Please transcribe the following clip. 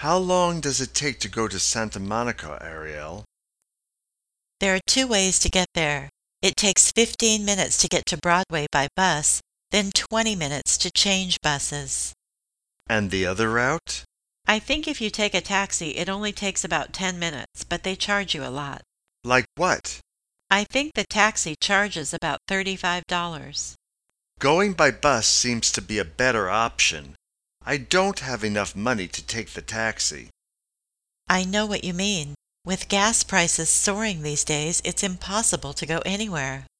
How long does it take to go to Santa Monica, Ariel? There are two ways to get there. It takes 15 minutes to get to Broadway by bus, then 20 minutes to change buses. And the other route? I think if you take a taxi, it only takes about 10 minutes, but they charge you a lot. Like what? I think the taxi charges about $35. Going by bus seems to be a better option. I don't have enough money to take the taxi. I know what you mean. With gas prices soaring these days, it's impossible to go anywhere.